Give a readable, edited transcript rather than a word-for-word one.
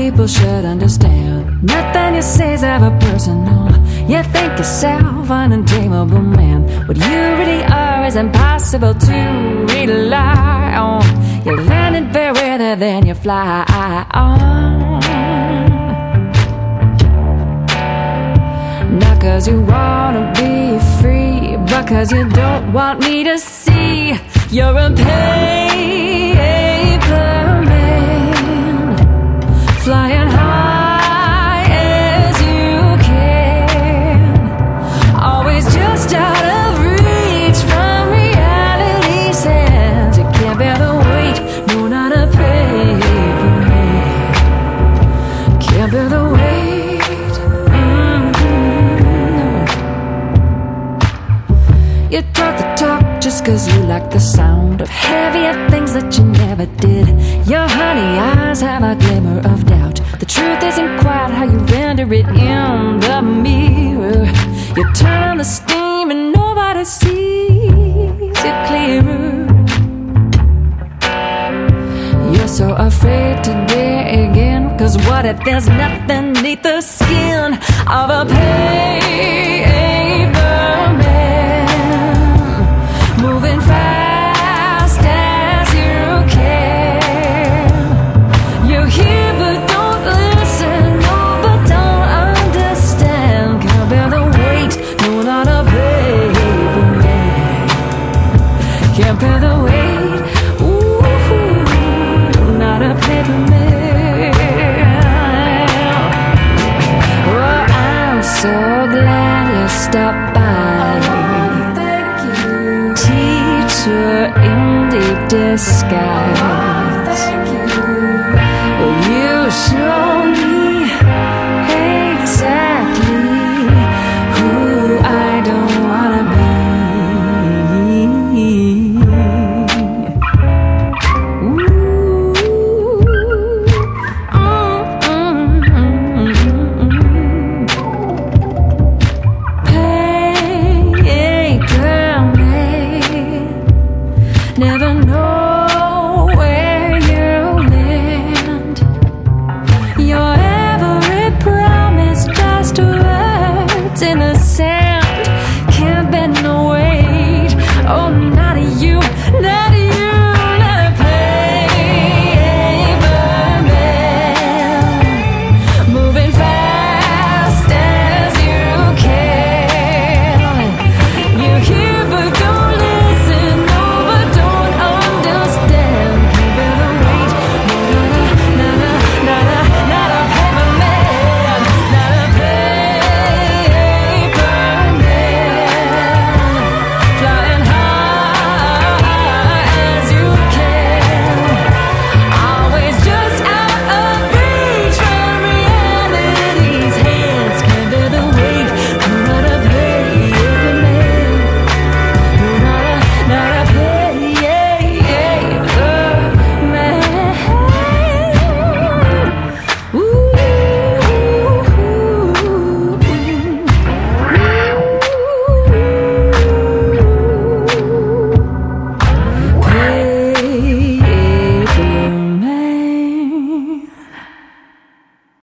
people should understand. Nothing you say's ever personal. You think yourself an untamable man. What you really are is impossible to rely on. You're landed fairer than you fly on. Not cause you wanna be free, but cause you don't want me to see you're a paper man, flying high as you can, always just out of reach from reality's hands. You can't bear the weight, no, not a paper man. Can't bear the weight. You talk the talk just cause you like the sound of heavier things that you never did. Your honey eyes have a glimmer of doubt. The truth isn't quite how you render it in the mirror. You turn on the steam and nobody sees it clearer. You're so afraid to dig in, cause what if there's nothing beneath the skin of a paper man, moving fast as you can. You hear but don't listen, no, but don't understand. Can't bear the weight, no, not a paper man. Can't bear the weight, ooh, not a paper man. Oh, I'm so glad you stopped by. In deep disguise, you show me exactly who I don't wanna be. Never know where you land. Your every promise just words in the